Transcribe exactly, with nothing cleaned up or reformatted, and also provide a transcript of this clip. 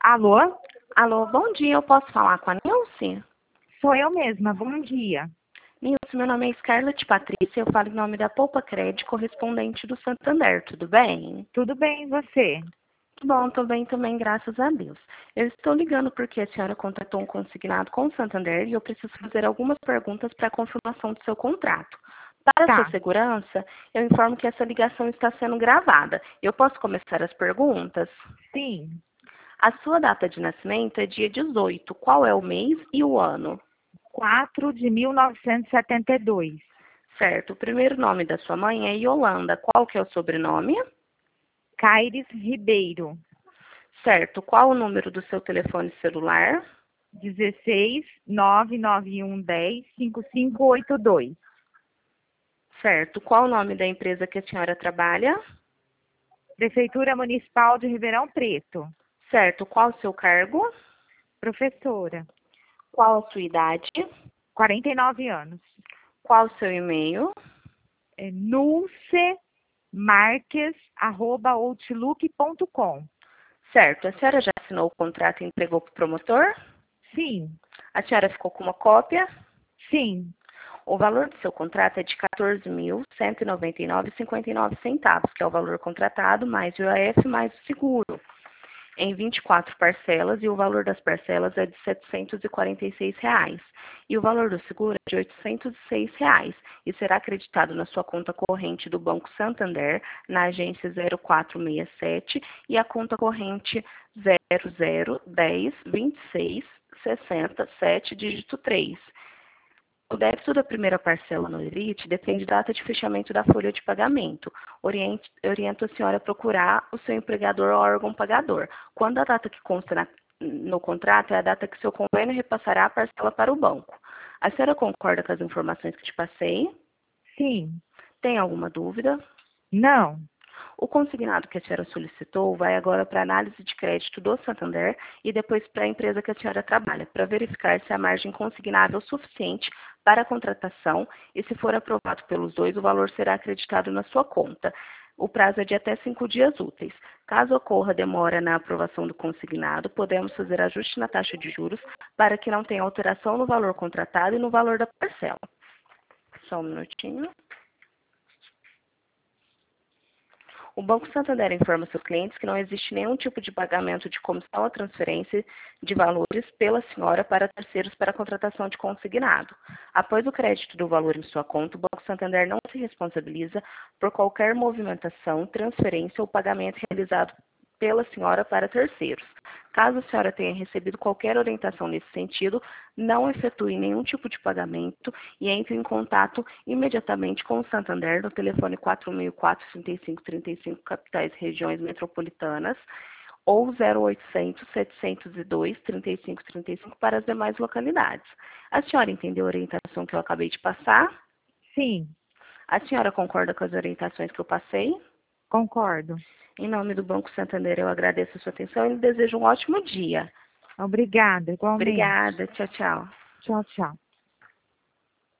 Alô? Alô, bom dia, eu posso falar com a Nilce? Sou eu mesma, bom dia. Nilce, meu nome é Scarlett Patrícia, eu falo em nome da Poupa Cred, correspondente do Santander, tudo bem? Tudo bem, e você? Que bom, tô bem também, graças a Deus. Eu estou ligando porque a senhora contratou um consignado com o Santander e eu preciso fazer algumas perguntas para a confirmação do seu contrato. Para a sua Tá, segurança, eu informo que essa ligação está sendo gravada. Eu posso começar as perguntas? sim. A sua data de nascimento é dia dezoito. Qual é o mês e o ano? quatro de mil novecentos e setenta e dois. Certo. O primeiro nome da sua mãe é Yolanda. Qual que é o sobrenome? Caires Ribeiro. Certo. Qual o número do seu telefone celular? dezesseis, nove nove um, dez, cinco cinco oito dois. Certo. Qual o nome da empresa que a senhora trabalha? Prefeitura Municipal de Ribeirão Preto. Certo. Qual o seu cargo? Professora. Qual a sua idade? quarenta e nove anos. Qual o seu e-mail? É nulcemarques, arroba outlook ponto com. Certo. A senhora já assinou o contrato e entregou para o promotor? Sim, A senhora ficou com uma cópia? sim. O valor do seu contrato é de quatorze mil cento e noventa e nove reais e cinquenta e nove centavos, que é o valor contratado, mais o I A F, mais o seguro, em vinte e quatro parcelas, e o valor das parcelas é de setecentos e quarenta e seis reais. E o valor do seguro é de oitocentos e seis reais, e será acreditado na sua conta corrente do Banco Santander, na agência zero quatro seis sete, e a conta corrente zero zero dez vinte e seis sessenta sete, dígito três. O débito da primeira parcela no Elite depende da data de fechamento da folha de pagamento. Oriente, oriento a senhora a procurar o seu empregador ou órgão pagador. Quando a data que consta na, no contrato é a data que seu convênio repassará a parcela para o banco. A senhora concorda com as informações que te passei? Sim. Tem alguma dúvida? Não. O consignado que a senhora solicitou vai agora para a análise de crédito do Santander e depois para a empresa que a senhora trabalha, para verificar se a margem consignável é suficiente para a contratação e, se for aprovado pelos dois, o valor será acreditado na sua conta. O prazo é de até cinco dias úteis. Caso ocorra demora na aprovação do consignado, podemos fazer ajuste na taxa de juros para que não tenha alteração no valor contratado e no valor da parcela. Só um minutinho. O Banco Santander informa seus clientes que não existe nenhum tipo de pagamento de comissão ou transferência de valores pela senhora para terceiros para a contratação de consignado. Após o crédito do valor em sua conta, o Banco Santander não se responsabiliza por qualquer movimentação, transferência ou pagamento realizado pela senhora para terceiros. Caso a senhora tenha recebido qualquer orientação nesse sentido, não efetue nenhum tipo de pagamento e entre em contato imediatamente com o Santander no telefone quatro mil quatrocentos e trinta e cinco, trinta e cinco, capitais e regiões metropolitanas, ou zero oitocentos, setecentos e dois, trinta e cinco, trinta e cinco para as demais localidades. A senhora entendeu a orientação que eu acabei de passar? Sim, A senhora concorda com as orientações que eu passei? concordo. Em nome do Banco Santander, eu agradeço a sua atenção e lhe desejo um ótimo dia. Obrigada, igualmente. Obrigada. Tchau, tchau. Tchau, tchau.